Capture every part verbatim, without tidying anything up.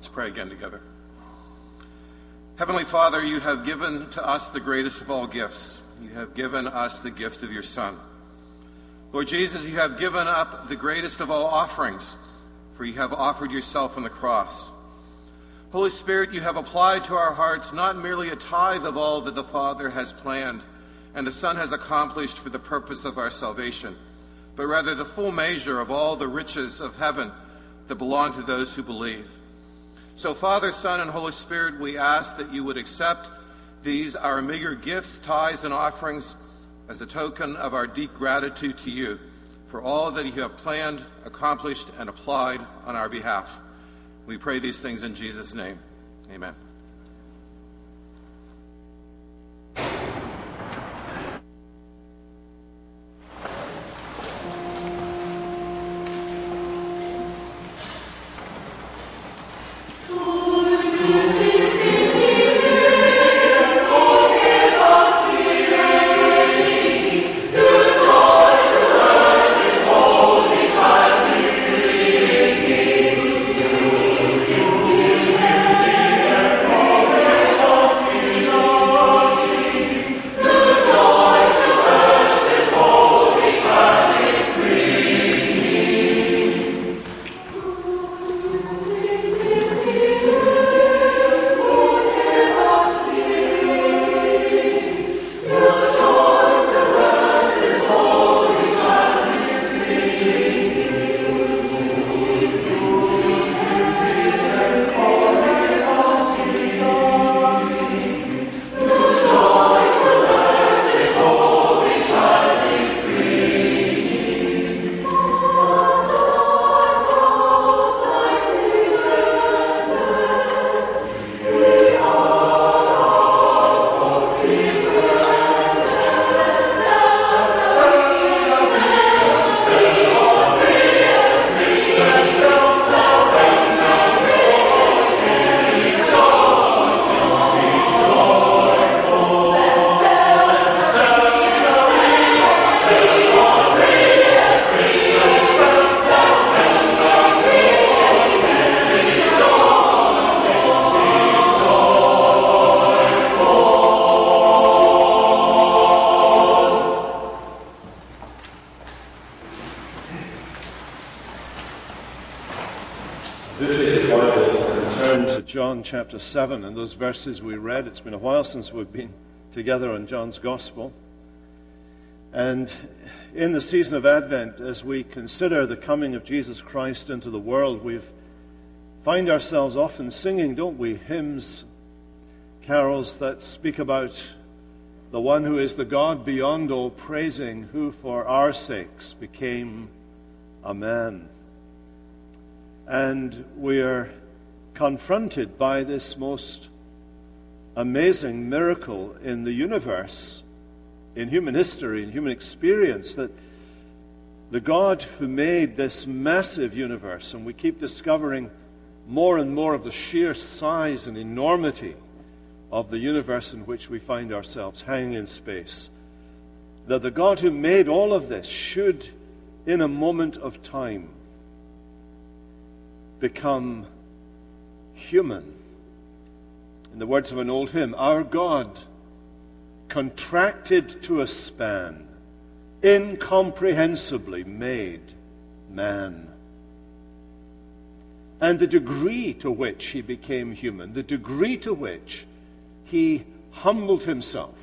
Let's pray again together. Heavenly Father, you have given to us the greatest of all gifts. You have given us the gift of your Son. Lord Jesus, you have given up the greatest of all offerings, for you have offered yourself on the cross. Holy Spirit, you have applied to our hearts not merely a tithe of all that the Father has planned and the Son has accomplished for the purpose of our salvation, but rather the full measure of all the riches of heaven that belong to those who believe. So, Father, Son, and Holy Spirit, we ask that you would accept these, our meager gifts, tithes, and offerings as a token of our deep gratitude to you for all that you have planned, accomplished, and applied on our behalf. We pray these things in Jesus' name. Amen. John chapter seven and those verses we read. It's been a while since we've been together on John's Gospel. And in the season of Advent, as we consider the coming of Jesus Christ into the world, we find ourselves often singing, don't we, hymns, carols that speak about the one who is the God beyond all praising, who for our sakes became a man. And we are confronted by this most amazing miracle in the universe, in human history, in human experience, that the God who made this massive universe, and we keep discovering more and more of the sheer size and enormity of the universe in which we find ourselves hanging in space, that the God who made all of this should, in a moment of time, become human. In the words of an old hymn, our God contracted to a span, incomprehensibly made man. And the degree to which he became human, the degree to which he humbled himself,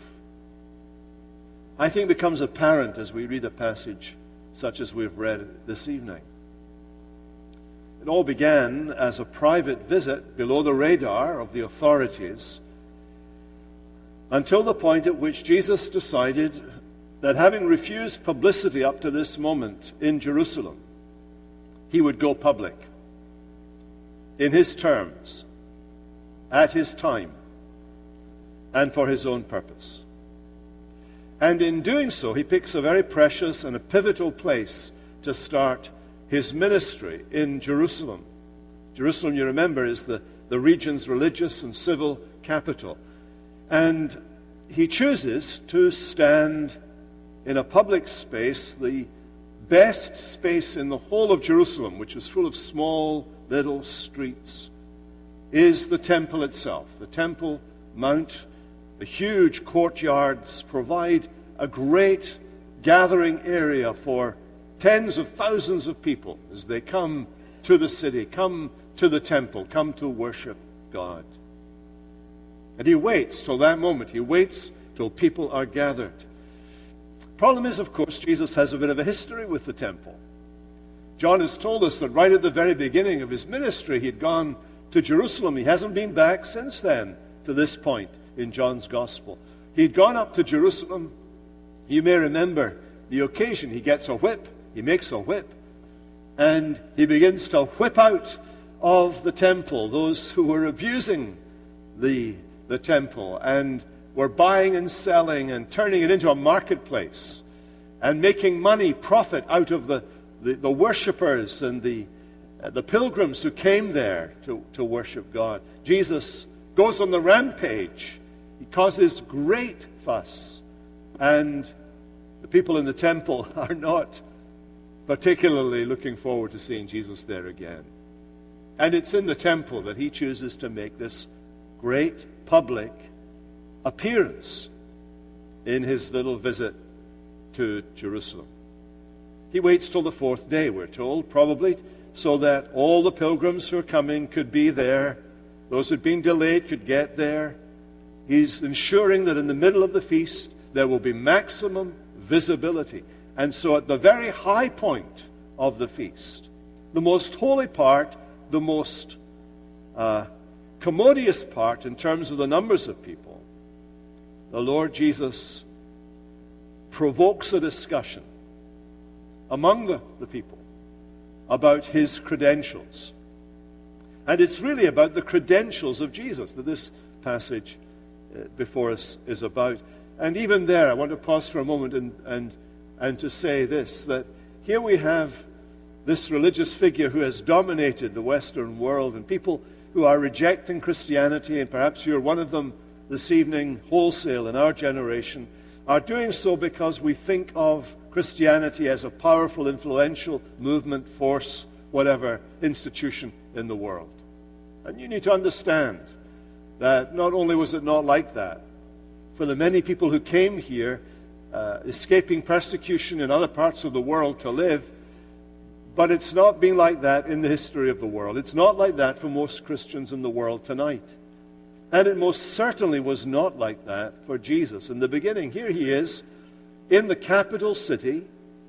I think becomes apparent as we read a passage such as we've read this evening. It all began as a private visit below the radar of the authorities until the point at which Jesus decided that, having refused publicity up to this moment in Jerusalem, he would go public in his terms, at his time, and for his own purpose. And in doing so, he picks a very precious and a pivotal place to start his ministry in Jerusalem. Jerusalem, you remember, is the, the region's religious and civil capital. And he chooses to stand in a public space, the best space in the whole of Jerusalem, which is full of small little streets is the temple itself. The Temple Mount, the huge courtyards provide a great gathering area for tens of thousands of people as they come to the city, come to the temple, come to worship God. And he waits till that moment. He waits till people are gathered. Problem is, of course, Jesus has a bit of a history with the temple. John has told us that right at the very beginning of his ministry, he'd gone to Jerusalem. He hasn't been back since then to this point in John's Gospel. He'd gone up to Jerusalem. You may remember the occasion. He gets a whip. He makes a whip. And he begins to whip out of the temple those who were abusing the, the temple and were buying and selling and turning it into a marketplace and making money, profit out of the, the, the worshippers and the, uh, the pilgrims who came there to, to worship God. Jesus goes on the rampage. He causes great fuss. And the people in the temple are not particularly looking forward to seeing Jesus there again. And it's in the temple that he chooses to make this great public appearance in his little visit to Jerusalem. He waits till the fourth day, we're told, probably so that all the pilgrims who are coming could be there. Those who'd been delayed could get there. He's ensuring that in the middle of the feast there will be maximum visibility. And so at the very high point of the feast, the most holy part, the most uh, commodious part in terms of the numbers of people, the Lord Jesus provokes a discussion among the, the people about his credentials. And it's really about the credentials of Jesus that this passage uh, before us is about. And even there, I want to pause for a moment and, and, and to say this, that here we have this religious figure who has dominated the Western world, and people who are rejecting Christianity, and perhaps you're one of them this evening, wholesale in our generation, are doing so because we think of Christianity as a powerful, influential movement, force, whatever, institution in the world. And you need to understand that not only was it not like that, for the many people who came here, uh, escaping persecution in other parts of the world to live, but it's not been like that in the history of the world. It's not like that for most Christians in the world tonight. And it most certainly was not like that for Jesus. In the beginning, here he is in the capital city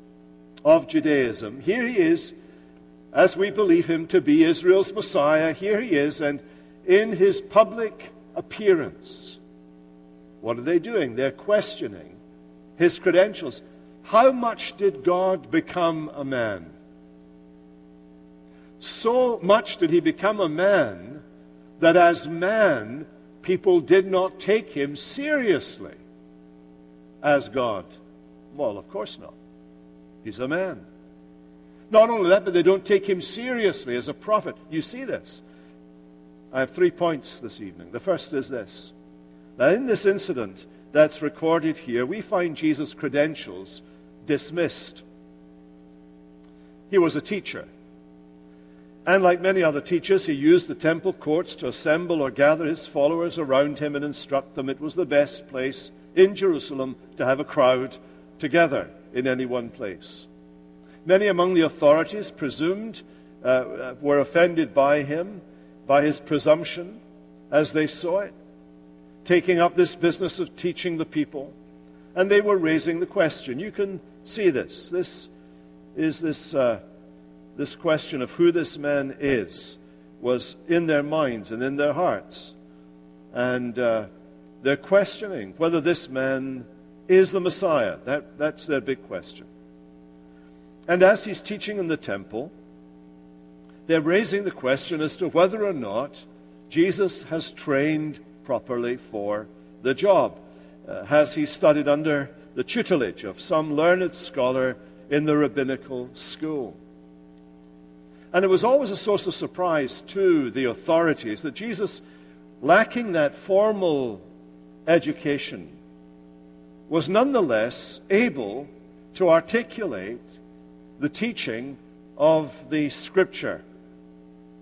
of Judaism. Here he is, as we believe him to be Israel's Messiah. Here he is, and in his public appearance, what are they doing? They're questioning his credentials. How much did God become a man? So much did he become a man that as man, people did not take him seriously as God. Well, of course not. He's a man. Not only that, but they don't take him seriously as a prophet. You see this. I have three points this evening. The first is this. That in this incident that's recorded here, we find Jesus' credentials dismissed. He was a teacher. And like many other teachers, he used the temple courts to assemble or gather his followers around him and instruct them. It was the best place in Jerusalem to have a crowd together in any one place. Many among the authorities presumed, uh, were offended by him, by his presumption, as they saw it, taking up this business of teaching the people. And they were raising the question. You can see this. This is this... Uh, This question of who this man is was in their minds and in their hearts. And uh, they're questioning whether this man is the Messiah. That, that's their big question. And as he's teaching in the temple, they're raising the question as to whether or not Jesus has trained properly for the job. Uh, has he studied under the tutelage of some learned scholar in the rabbinical school? And it was always a source of surprise to the authorities that Jesus, lacking that formal education, was nonetheless able to articulate the teaching of the Scripture.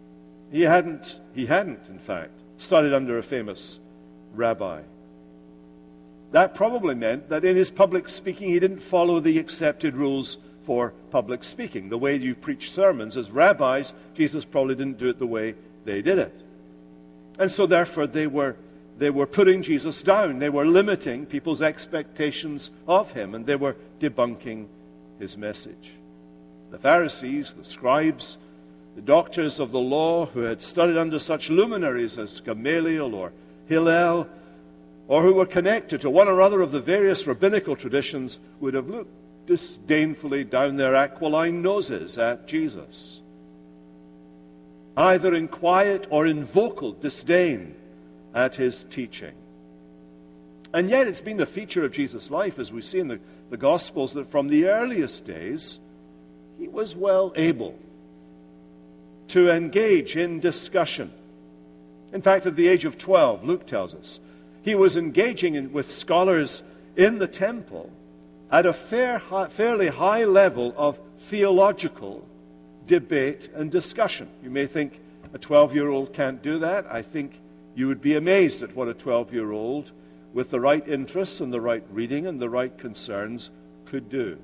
He hadn't, he hadn't, in fact, studied under a famous rabbi. That probably meant that in his public speaking, he didn't follow the accepted rules for public speaking. The way you preach sermons as rabbis, Jesus probably didn't do it the way they did it. And so therefore they were, they were putting Jesus down. They were limiting people's expectations of him, and they were debunking his message. The Pharisees, the scribes, the doctors of the law who had studied under such luminaries as Gamaliel or Hillel, or who were connected to one or other of the various rabbinical traditions, would have looked disdainfully down their aquiline noses at Jesus, either in quiet or in vocal disdain at his teaching. And yet it's been the feature of Jesus' life, as we see in the, the Gospels, that from the earliest days, he was well able to engage in discussion. In fact, at the age of twelve, Luke tells us, he was engaging in, with scholars in the temple at a fair, high, fairly high level of theological debate and discussion. You may think a twelve-year-old can't do that. I think you would be amazed at what a twelve-year-old with the right interests and the right reading and the right concerns could do.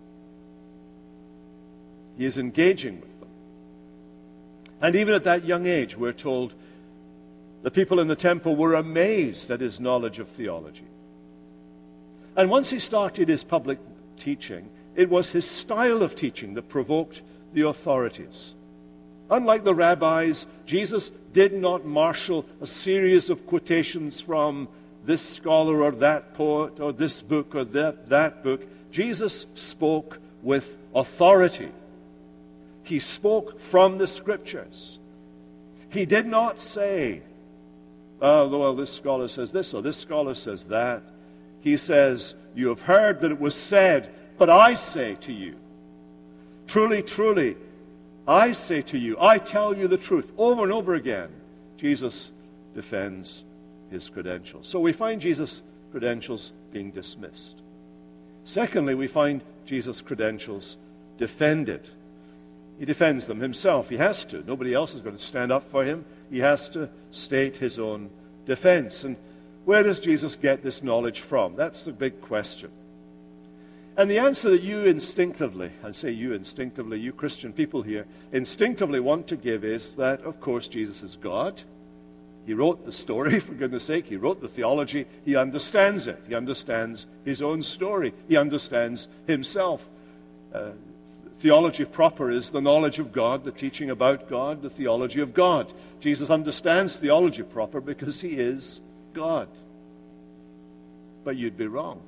He is engaging with them. And even at that young age, we're told, the people in the temple were amazed at his knowledge of theology. And once he started his public teaching, it was his style of teaching that provoked the authorities. Unlike the rabbis, Jesus did not marshal a series of quotations from this scholar or that poet or this book or that, that book. Jesus spoke with authority. He spoke from the Scriptures. He did not say, oh, well, this scholar says this or this scholar says that. He says, you have heard that it was said, but I say to you, truly, truly, I say to you, I tell you the truth. Over and over again, Jesus defends his credentials. So we find Jesus' credentials being dismissed. Secondly, we find Jesus' credentials defended. He defends them himself. He has to. Nobody else is going to stand up for him. He has to state his own defense. And where does Jesus get this knowledge from? That's the big question. And the answer that you instinctively, I say you instinctively, you Christian people here, instinctively want to give is that, of course, Jesus is God. He wrote the story, for goodness sake. He wrote the theology. He understands it. He understands his own story. He understands himself. Uh, Theology proper is the knowledge of God, the teaching about God, the theology of God. Jesus understands theology proper because he is God. But you'd be wrong.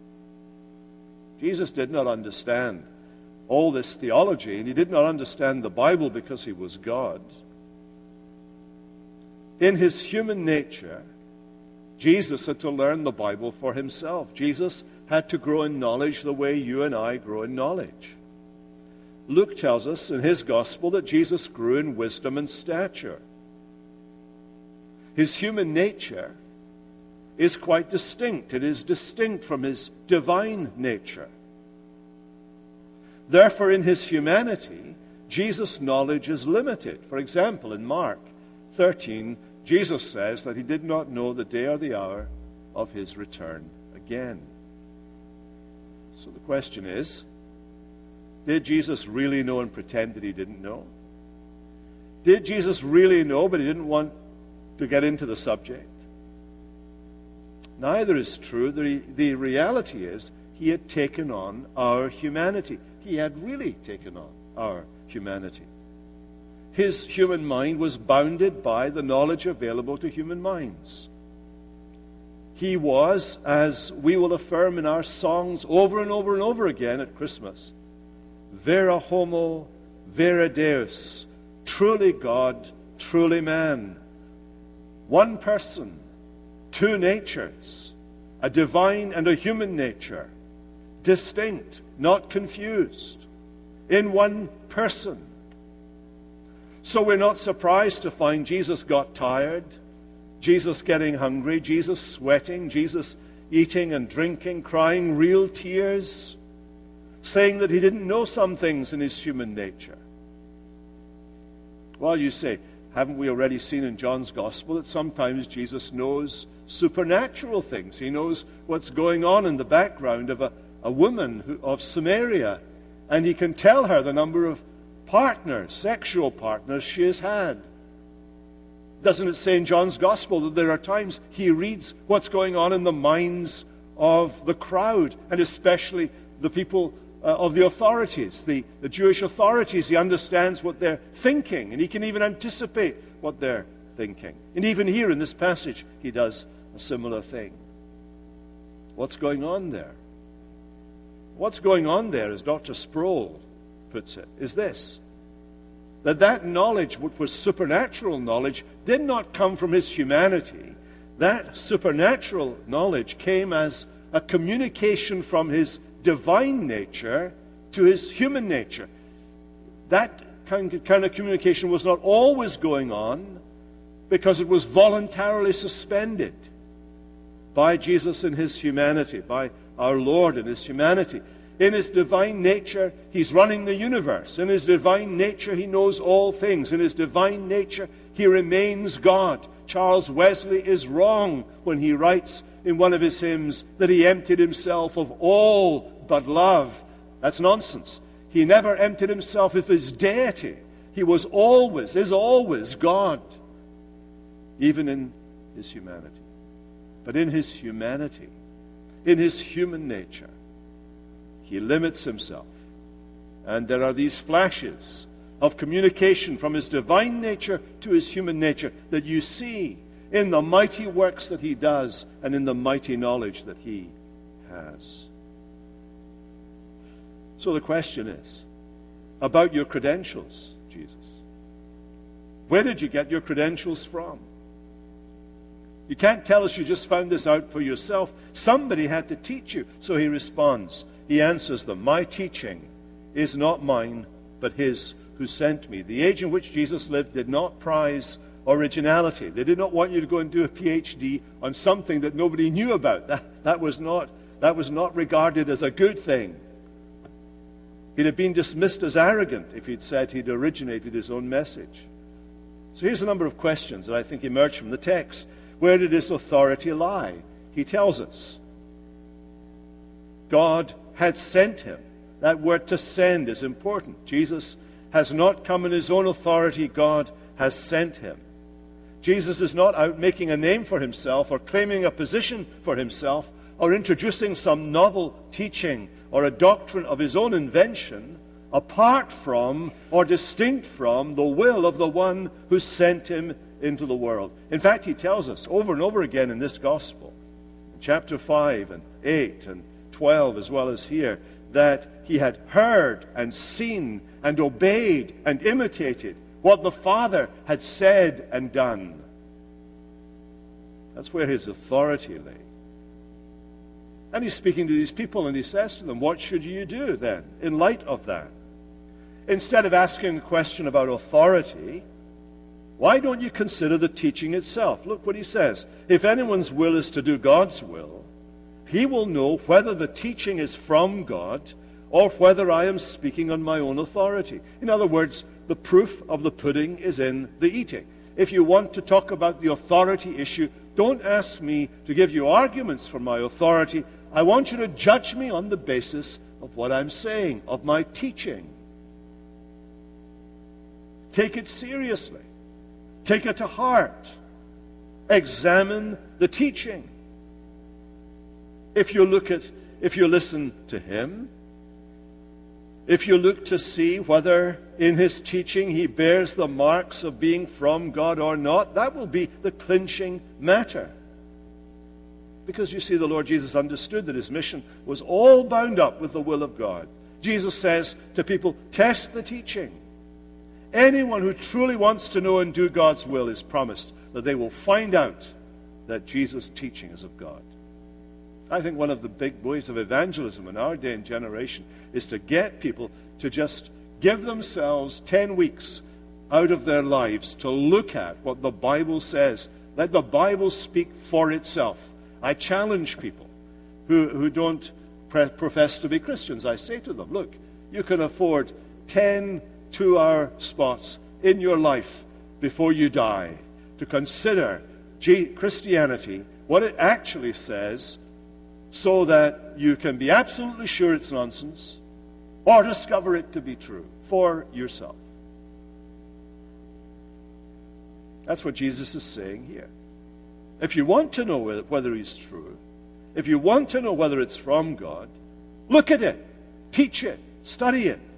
Jesus did not understand all this theology, and he did not understand the Bible because he was God. In his human nature, Jesus had to learn the Bible for himself. Jesus had to grow in knowledge the way you and I grow in knowledge. Luke tells us in his gospel that Jesus grew in wisdom and stature. His human nature is quite distinct. It is distinct from his divine nature. Therefore, in his humanity, Jesus' knowledge is limited. For example, in Mark thirteen, Jesus says that he did not know the day or the hour of his return again. So the question is, did Jesus really know and pretend that he didn't know? Did Jesus really know, but he didn't want to get into the subject? Neither is true. The, the reality is he had taken on our humanity. He had really taken on our humanity. His human mind was bounded by the knowledge available to human minds. He was, as we will affirm in our songs over and over and over again at Christmas, vera homo, vera deus, truly God, truly man. One person, two natures, a divine and a human nature, distinct, not confused, in one person. So we're not surprised to find Jesus got tired, Jesus getting hungry, Jesus sweating, Jesus eating and drinking, crying real tears, saying that he didn't know some things in his human nature. Well, you say, haven't we already seen in John's Gospel that sometimes Jesus knows supernatural things? He knows what's going on in the background of a, a woman who, of Samaria, and he can tell her the number of partners, sexual partners she has had. Doesn't it say in John's Gospel that there are times he reads what's going on in the minds of the crowd, and especially the people uh, of the authorities, the, the Jewish authorities? He understands what they're thinking, and he can even anticipate what they're thinking. And even here in this passage, he does a similar thing. What's going on there? What's going on there, as Doctor Sproul puts it, is this: that that knowledge, which was supernatural knowledge, did not come from his humanity. That supernatural knowledge came as a communication from his divine nature to his human nature. That kind of communication was not always going on because it was voluntarily suspended by Jesus in his humanity, by our Lord in his humanity. In his divine nature, he's running the universe. In his divine nature, he knows all things. In his divine nature, he remains God. Charles Wesley is wrong when he writes in one of his hymns that he emptied himself of all but love. That's nonsense. He never emptied himself of his deity. He was always, is always God, even in his humanity. But in his humanity, in his human nature, he limits himself. And there are these flashes of communication from his divine nature to his human nature that you see in the mighty works that he does and in the mighty knowledge that he has. So the question is, about your credentials, Jesus. Where did you get your credentials from? You can't tell us you just found this out for yourself. Somebody had to teach you. So he responds. He answers them, my teaching is not mine, but his who sent me. The age in which Jesus lived did not prize originality. They did not want you to go and do a P H D on something that nobody knew about. That, that, was not, that was not regarded as a good thing. He'd have been dismissed as arrogant if he'd said he'd originated his own message. So here's a number of questions that I think emerge from the text. Where did his authority lie? He tells us. God had sent him. That word to send is important. Jesus has not come in his own authority. God has sent him. Jesus is not out making a name for himself or claiming a position for himself or introducing some novel teaching or a doctrine of his own invention apart from or distinct from the will of the one who sent him into the world. In fact, he tells us over and over again in this gospel, in chapter five and eight and twelve as well as here, that he had heard and seen and obeyed and imitated what the Father had said and done. That's where his authority lay. And he's speaking to these people and he says to them, what should you do then in light of that? Instead of asking a question about authority, why don't you consider the teaching itself? Look what he says. If anyone's will is to do God's will, he will know whether the teaching is from God or whether I am speaking on my own authority. In other words, the proof of the pudding is in the eating. If you want to talk about the authority issue, don't ask me to give you arguments for my authority. I want you to judge me on the basis of what I'm saying, of my teaching. Take it seriously. Take it to heart. Examine the teaching. If you look at, if you listen to him, if you look to see whether in his teaching he bears the marks of being from God or not, that will be the clinching matter. Because you see, the Lord Jesus understood that his mission was all bound up with the will of God. Jesus says to people, test the teaching. Anyone who truly wants to know and do God's will is promised that they will find out that Jesus' teaching is of God. I think one of the big ways of evangelism in our day and generation is to get people to just give themselves ten weeks out of their lives to look at what the Bible says. Let the Bible speak for itself. I challenge people who, who don't pre- profess to be Christians. I say to them, look, you can afford ten two-hour spots in your life before you die, to consider Christianity, what it actually says, so that you can be absolutely sure it's nonsense, or discover it to be true for yourself. That's what Jesus is saying here. If you want to know whether he's true, if you want to know whether it's from God, look at it, teach it, study it.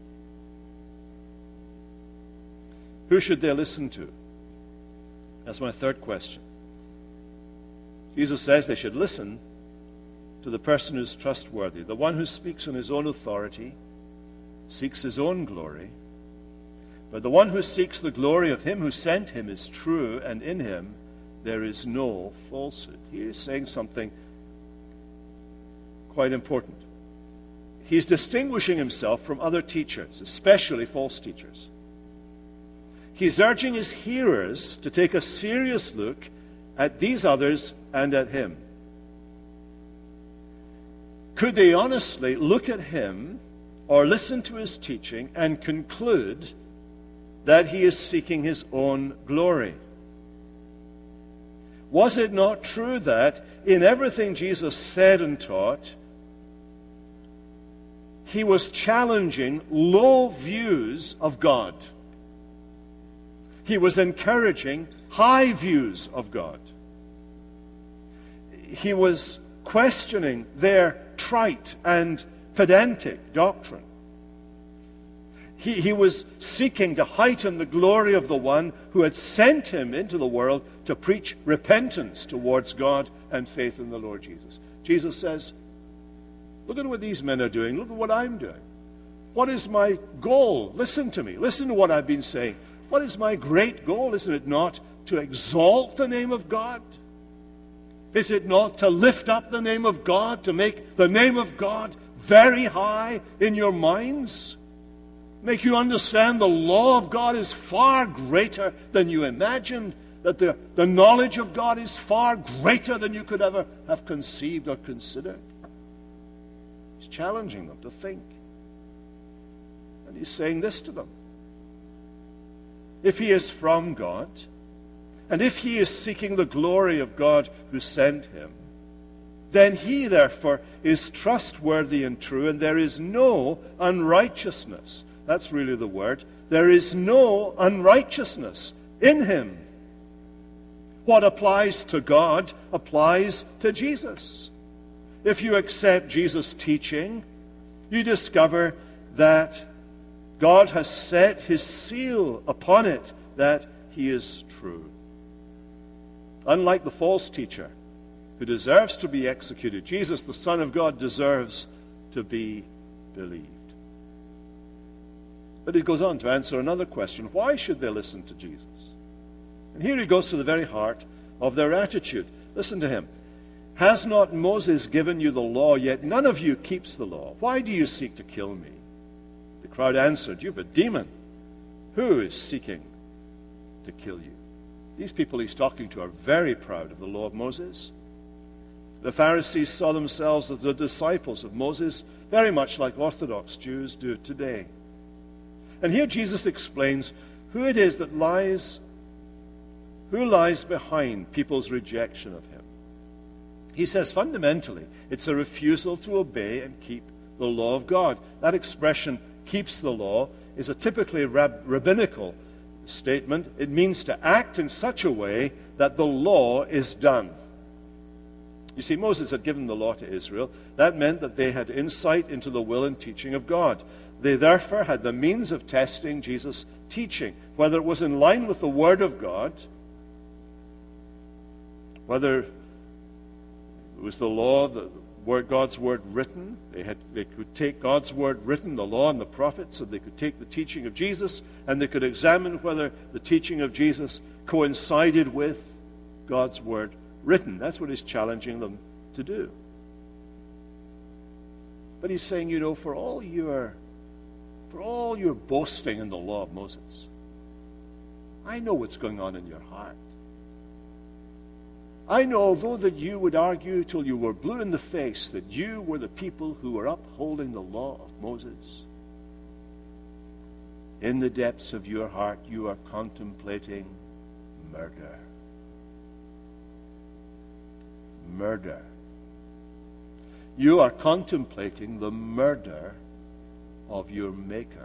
Who should they listen to? That's my third question. Jesus says they should listen to the person who's trustworthy, the one who speaks on his own authority, seeks his own glory. But the one who seeks the glory of him who sent him is true, and in him there is no falsehood. He is saying something quite important. He's distinguishing himself from other teachers, especially false teachers. He's urging his hearers to take a serious look at these others and at him. Could they honestly look at him or listen to his teaching and conclude that he is seeking his own glory? Was it not true that in everything Jesus said and taught, he was challenging low views of God? He was encouraging high views of God. He was questioning their trite and pedantic doctrine. He, he was seeking to heighten the glory of the one who had sent him into the world to preach repentance towards God and faith in the Lord Jesus. Jesus says, look at what these men are doing. Look at what I'm doing. What is my goal? Listen to me. Listen to what I've been saying. What is my great goal? Isn't it not to exalt the name of God? Is it not to lift up the name of God, to make the name of God very high in your minds? Make you understand the law of God is far greater than you imagined, that the, the knowledge of God is far greater than you could ever have conceived or considered. He's challenging them to think. And he's saying this to them. If he is from God, and if he is seeking the glory of God who sent him, then he, therefore, is trustworthy and true, and there is no unrighteousness. That's really the word. There is no unrighteousness in him. What applies to God applies to Jesus. If you accept Jesus' teaching, you discover that God has set his seal upon it, that he is true. Unlike the false teacher who deserves to be executed, Jesus, the Son of God, deserves to be believed. But he goes on to answer another question. Why should they listen to Jesus? And here he goes to the very heart of their attitude. Listen to him. Has not Moses given you the law, yet none of you keeps the law? Why do you seek to kill me? The crowd answered, you've a demon. Who is seeking to kill you? These people he's talking to are very proud of the law of Moses. The Pharisees saw themselves as the disciples of Moses, very much like Orthodox Jews do today. And here Jesus explains who it is that lies, who lies behind people's rejection of him. He says fundamentally, it's a refusal to obey and keep the law of God. That expression, keeps the law, is a typically rab- rabbinical statement. It means to act in such a way that the law is done. You see, Moses had given the law to Israel. That meant that they had insight into the will and teaching of God. They therefore had the means of testing Jesus' teaching, whether it was in line with the Word of God, whether it was the law, the word, God's Word written. They had they could take God's Word written, the law and the prophets, and they could take the teaching of Jesus, and they could examine whether the teaching of Jesus coincided with God's Word written. That's what he's challenging them to do. But he's saying, you know, for all your for all your boasting in the law of Moses, I know what's going on in your heart. I know, although that you would argue till you were blue in the face that you were the people who were upholding the law of Moses, in the depths of your heart, you are contemplating murder. Murder. You are contemplating the murder of your Maker.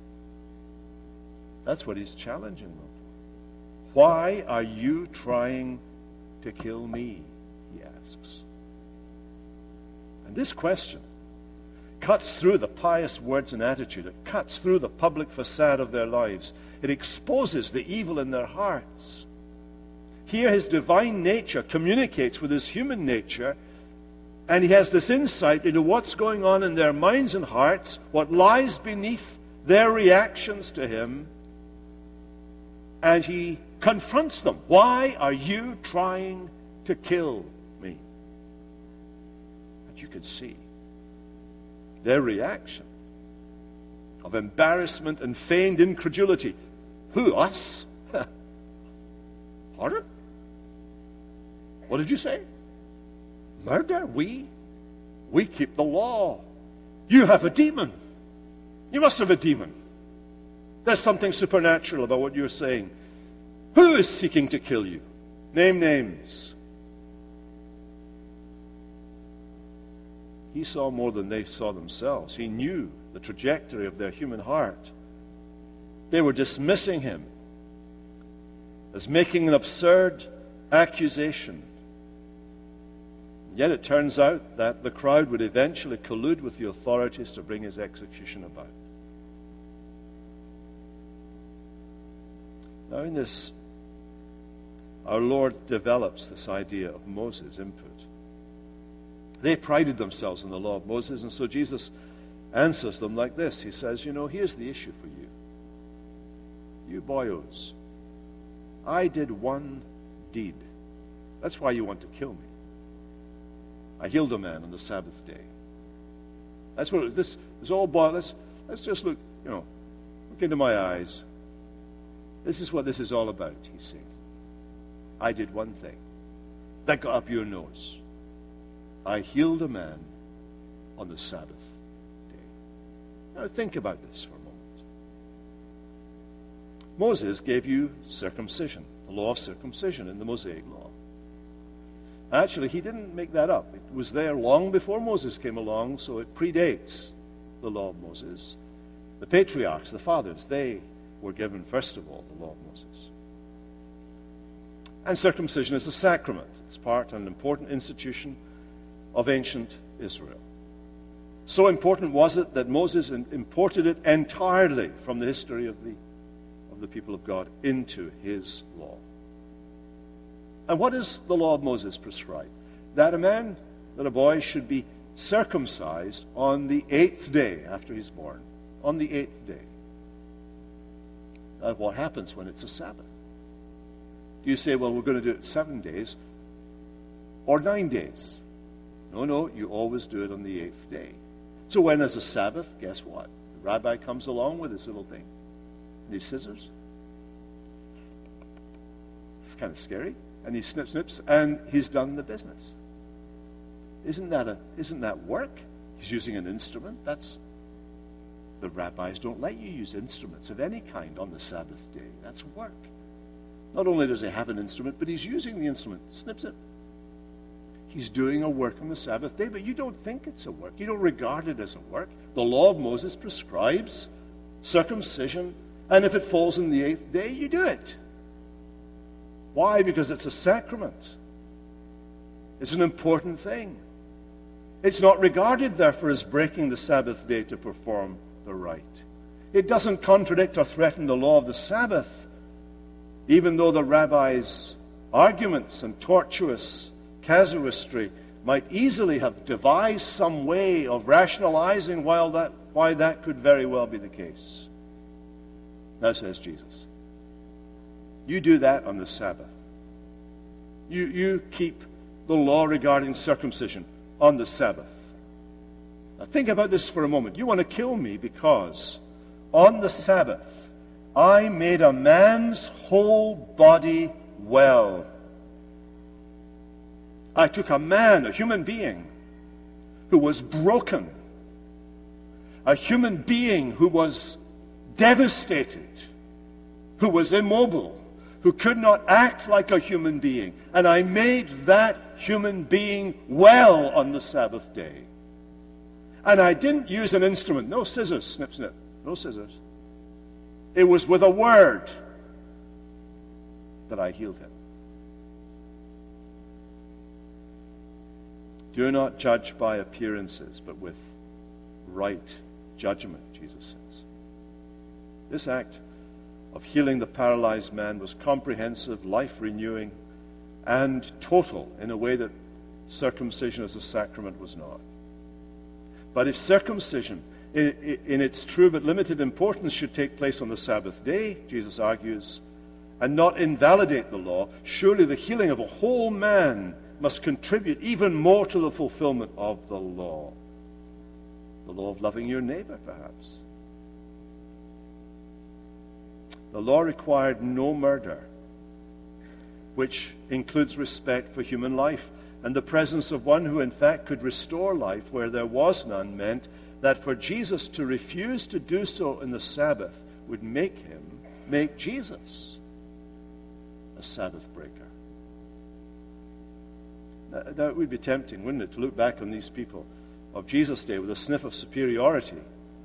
That's what he's challenging them for. Why are you trying to kill me? He asks. And this question cuts through the pious words and attitude. It cuts through the public facade of their lives. It exposes the evil in their hearts. Here his divine nature communicates with his human nature, and he has this insight into what's going on in their minds and hearts, what lies beneath their reactions to him, and he confronts them. Why are you trying to kill me? And you can see their reaction of embarrassment and feigned incredulity. Who, us? Pardon? What did you say? Murder? We? We keep the law. You have a demon. You must have a demon. There's something supernatural about what you're saying. Who is seeking to kill you? Name names. He saw more than they saw themselves. He knew the trajectory of their human heart. They were dismissing him as making an absurd accusation. Yet it turns out that the crowd would eventually collude with the authorities to bring his execution about. Now in this, our Lord develops this idea of Moses' input. They prided themselves in the law of Moses, and so Jesus answers them like this. He says, you know, here's the issue for you. You boyos, I did one deed. That's why you want to kill me. I healed a man on the Sabbath day. That's what it, this is all boiled. Let's, let's just look, you know, look into my eyes. This is what this is all about, he's saying. I did one thing. That got up your nose. I healed a man on the Sabbath day. Now think about this for a moment. Moses gave you circumcision, the law of circumcision in the Mosaic law. Actually, he didn't make that up. It was there long before Moses came along, so it predates the law of Moses. The patriarchs, the fathers, they were given, first of all, the law of Moses. And circumcision is a sacrament. It's part of an important institution of ancient Israel. So important was it that Moses imported it entirely from the history of the, of the people of God into his law. And what does the law of Moses prescribe? That a man, that a boy should be circumcised on the eighth day after he's born. On the eighth day. Now, what happens when it's a Sabbath? Do you say, well, we're going to do it seven days or nine days? No, no, you always do it on the eighth day. So when there's a Sabbath, guess what? The rabbi comes along with his little thing. And his scissors. It's kind of scary. And he snips, snips, and he's done the business. Isn't that a, isn't that work? He's using an instrument. That's, the rabbis don't let you use instruments of any kind on the Sabbath day. That's work. Not only does he have an instrument, but he's using the instrument. Snips it. He's doing a work on the Sabbath day, but you don't think it's a work. You don't regard it as a work. The law of Moses prescribes circumcision, and if it falls on the eighth day, you do it. Why? Because it's a sacrament. It's an important thing. It's not regarded, therefore, as breaking the Sabbath day to perform the rite. It doesn't contradict or threaten the law of the Sabbath, even though the rabbis' arguments and tortuous casuistry might easily have devised some way of rationalizing why that, why that could very well be the case. Now says Jesus, you do that on the Sabbath. You, you keep the law regarding circumcision on the Sabbath. Now think about this for a moment. You want to kill me because on the Sabbath I made a man's whole body well. I took a man, a human being, who was broken, a human being who was devastated, who was immobile, who could not act like a human being. And I made that human being well on the Sabbath day. And I didn't use an instrument. No scissors, snip, snip. No scissors. It was with a word that I healed him. Do not judge by appearances, but with right judgment, Jesus says. This act of healing the paralyzed man was comprehensive, life-renewing, and total in a way that circumcision as a sacrament was not. But if circumcision, in, in its true but limited importance, should take place on the Sabbath day, Jesus argues, and not invalidate the law, surely the healing of a whole man must contribute even more to the fulfillment of the law. The law of loving your neighbor, perhaps. The law required no murder, which includes respect for human life. And the presence of one who in fact could restore life where there was none meant that for Jesus to refuse to do so in the Sabbath would make him, make Jesus a Sabbath breaker. That would be tempting, wouldn't it, to look back on these people of Jesus' day with a sniff of superiority.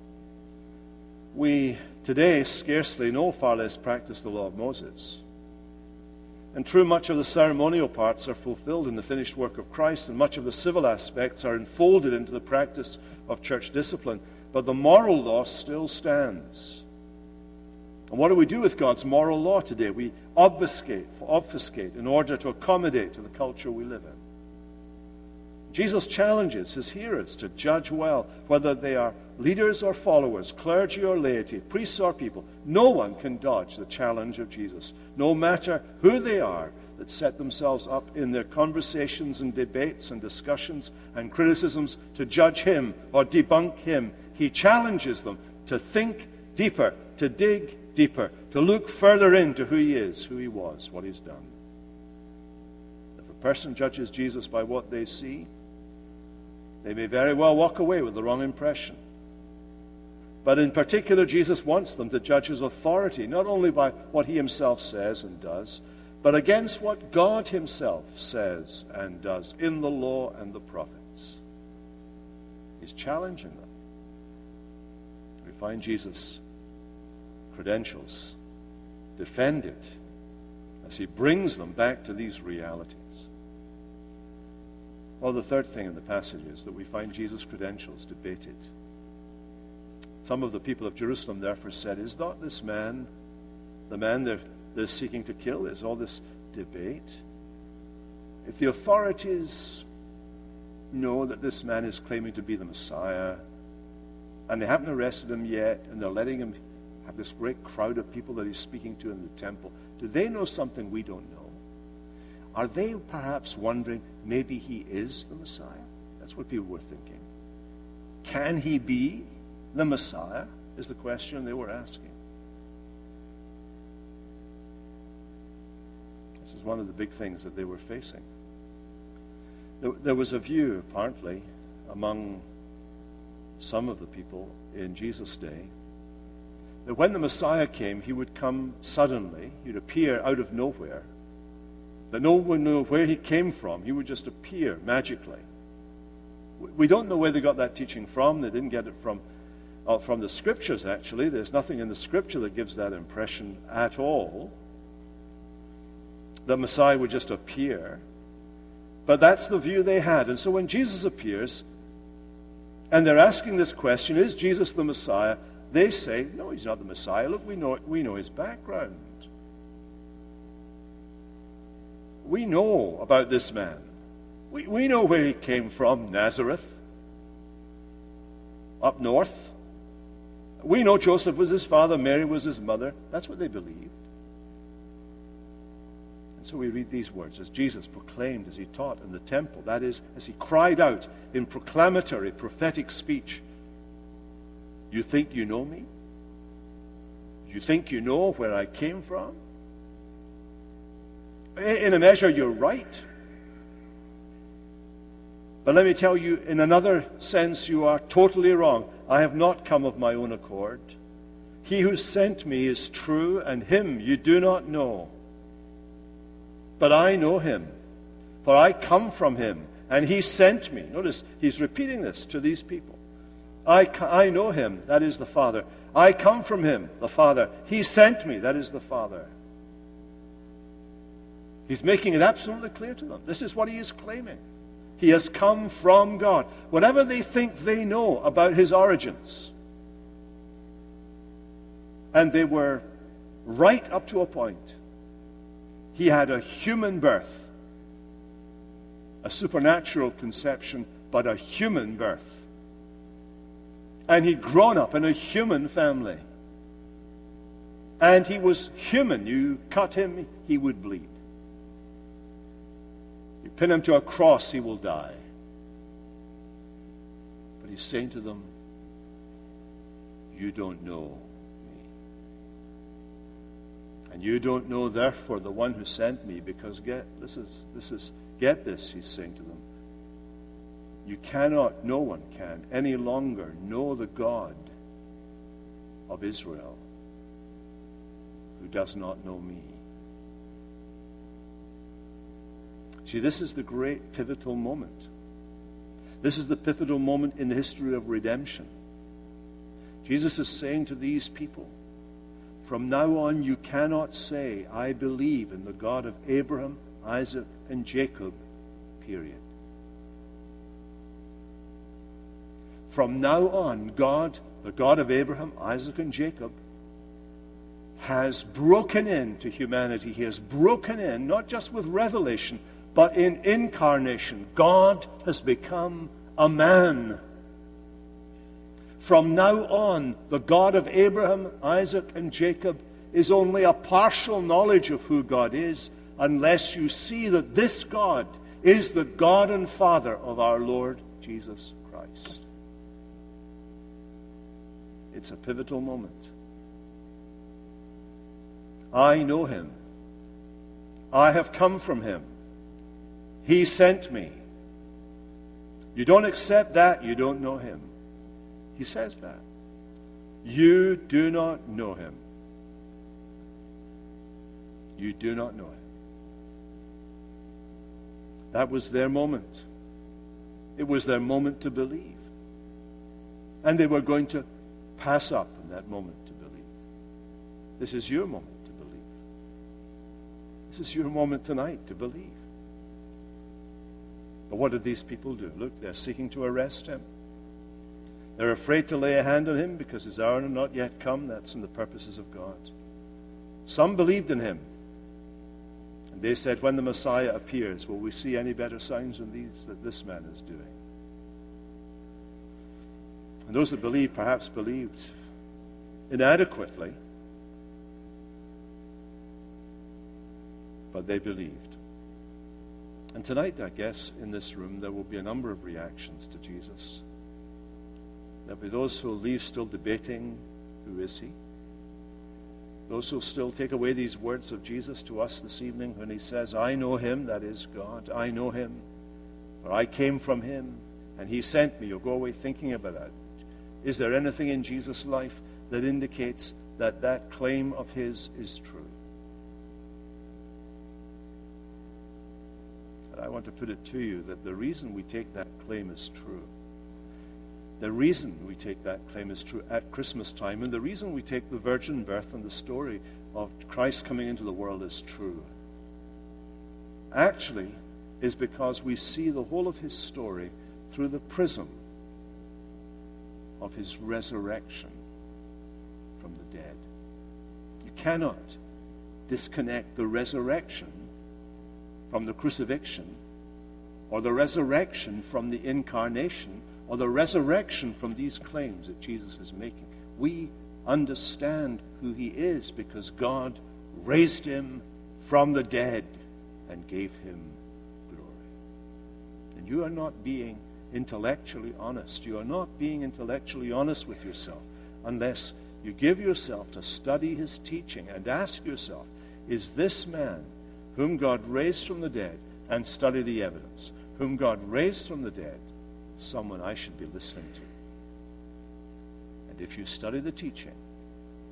We today scarcely know, far less practice the law of Moses. And true, much of the ceremonial parts are fulfilled in the finished work of Christ, and much of the civil aspects are enfolded into the practice of church discipline. But the moral law still stands. And what do we do with God's moral law today? We obfuscate, obfuscate in order to accommodate to the culture we live in. Jesus challenges his hearers to judge well, whether they are leaders or followers, clergy or laity, priests or people. No one can dodge the challenge of Jesus, no matter who they are that set themselves up in their conversations and debates and discussions and criticisms to judge him or debunk him. He challenges them to think deeper, to dig deeper, to look further into who he is, who he was, what he's done. If a person judges Jesus by what they see, they may very well walk away with the wrong impression. But in particular, Jesus wants them to judge his authority, not only by what he himself says and does, but against what God himself says and does in the law and the prophets. He's challenging them. We find Jesus' credentials defended as he brings them back to these realities. Well, the third thing in the passage is that we find Jesus' credentials debated. Some of the people of Jerusalem therefore said, is not this man the man they're, they're seeking to kill? Is all this debate? If the authorities know that this man is claiming to be the Messiah, and they haven't arrested him yet, and they're letting him have this great crowd of people that he's speaking to in the temple, do they know something we don't know? Are they perhaps wondering, maybe he is the Messiah? That's what people were thinking. Can he be the Messiah, is the question they were asking. This is one of the big things that they were facing. There, there was a view, apparently, among some of the people in Jesus' day, that when the Messiah came, he would come suddenly, he'd appear out of nowhere, that no one knew where he came from. He would just appear magically. We don't know where they got that teaching from. They didn't get it from uh, from the Scriptures, actually. There's nothing in the Scripture that gives that impression at all, that Messiah would just appear. But that's the view they had. And so when Jesus appears, and they're asking this question, is Jesus the Messiah? They say, no, he's not the Messiah. Look, we know, we know his background. We know about this man. We, we know where he came from, Nazareth, up north. We know Joseph was his father, Mary was his mother. That's what they believed. And so we read these words as Jesus proclaimed, as he taught in the temple. That is, as he cried out in proclamatory, prophetic speech, you think you know me? You think you know where I came from? In a measure, you're right. But let me tell you, in another sense, you are totally wrong. I have not come of my own accord. He who sent me is true, and him you do not know. But I know him, for I come from him, and he sent me. Notice, he's repeating this to these people. I, I know him, that is the Father. I come from him, the Father. He sent me, that is the Father. He's making it absolutely clear to them. This is what he is claiming. He has come from God. Whatever they think they know about his origins, and they were right up to a point. He had a human birth, a supernatural conception, but a human birth. And he'd grown up in a human family. And he was human. You cut him, he would bleed. You pin him to a cross, he will die. But he's saying to them, you don't know me. And you don't know, therefore, the one who sent me, because get this is this is get this, he's saying to them. You cannot, no one can, any longer know the God of Israel who does not know me. See, this is the great pivotal moment. This is the pivotal moment in the history of redemption. Jesus is saying to these people, from now on you cannot say, I believe in the God of Abraham, Isaac, and Jacob, period. From now on, God, the God of Abraham, Isaac, and Jacob, has broken into humanity. He has broken in, not just with revelation, but in incarnation. God has become a man. From now on, the God of Abraham, Isaac, and Jacob is only a partial knowledge of who God is, unless you see that this God is the God and Father of our Lord Jesus Christ. It's a pivotal moment. I know him. I have come from him. He sent me. You don't accept that, you don't know him. He says that. You do not know him. You do not know him. That was their moment. It was their moment to believe. And they were going to pass up in that moment to believe. This is your moment to believe. This is your moment tonight to believe. But what did these people do? Look, they're seeking to arrest him. They're afraid to lay a hand on him because his hour had not yet come. That's in the purposes of God. Some believed in him. And they said, when the Messiah appears, will we see any better signs than these that this man is doing? And those that believed perhaps believed inadequately. But they believed. And tonight, I guess, in this room, there will be a number of reactions to Jesus. There'll be those who will leave still debating, who is he? Those who will still take away these words of Jesus to us this evening when he says, I know him, that is God. I know him, for I came from him, and he sent me. You'll go away thinking about that. Is there anything in Jesus' life that indicates that that claim of his is true? And I want to put it to you that the reason we take that claim as true, the reason we take that claim as true at Christmas time, and the reason we take the virgin birth and the story of Christ coming into the world as true, actually is because we see the whole of his story through the prism of his resurrection from the dead. You cannot disconnect the resurrection from the crucifixion, or the resurrection from the incarnation, or the resurrection from these claims that Jesus is making. We understand who he is because God raised him from the dead and gave him glory. And you are not being intellectually honest. You are not being intellectually honest with yourself unless you give yourself to study his teaching and ask yourself, is this man whom God raised from the dead, and study the evidence, whom God raised from the dead, someone I should be listening to? And if you study the teaching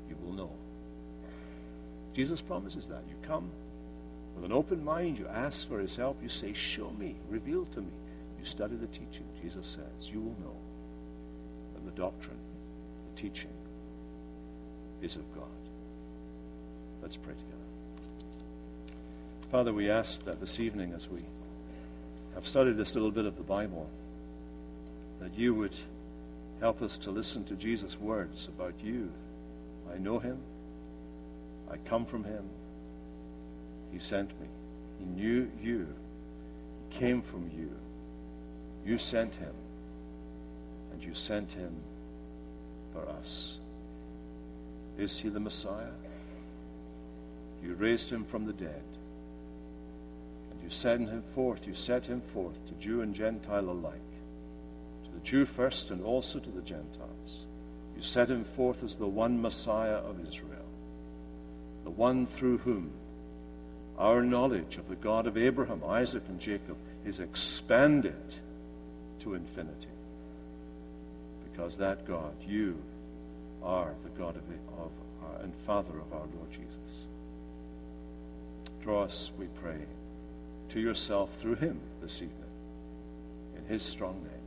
you will know. Jesus promises that. You come with an open mind, you ask for his help, you say, show me, reveal to me. You study the teaching. Jesus says, you will know that the doctrine, the teaching, is of God. Let's pray together. Father, we ask that this evening, as we have studied this little bit of the Bible, that you would help us to listen to Jesus' words about you. I know him. I come from him. He sent me. He knew you. He came from you. You sent him. And you sent him for us. Is he the Messiah? You raised him from the dead. And you sent him forth. You set him forth to Jew and Gentile alike. To the Jew first and also to the Gentiles. You set him forth as the one Messiah of Israel. The one through whom our knowledge of the God of Abraham, Isaac, and Jacob is expanded to infinity. Because that God, you, are the God of, of our, and Father of our Lord Jesus. Draw us, we pray, to yourself through him this evening. In his strong name.